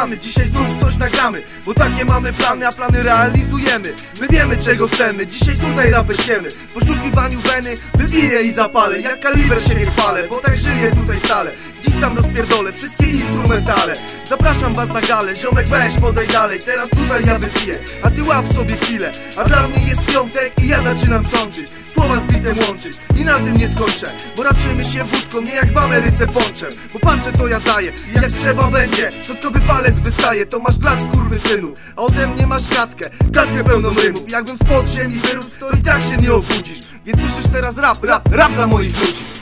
witamy, dzisiaj znów coś nagramy, bo takie mamy plany, a plany realizujemy. My wiemy czego chcemy, dzisiaj tutaj rapę ściemy. W poszukiwaniu weny wybiję i zapalę, jak kaliber się nie chwalę, bo tak żyję tutaj stale. Dziś tam rozpierdolę wszystkie instrumentale. Zapraszam was na galę, ziomek weź podaj dalej. Teraz tutaj ja wypiję, a ty łap sobie chwilę. A dla mnie jest piątek i ja zaczynam sączyć, słowa z bitem łączyć i na tym nie skończę, bo raczymy się wódką, nie jak w Ameryce ponczem. Bo pancze to ja daję i jak trzeba będzie, środkowy palec wystaje, to masz dla skurwysynu. A ode mnie masz gadkę pełną rymów. Jakbym z podziemi wyrósł, to i tak się nie obudzisz. Więc słyszysz teraz rap dla moich ludzi.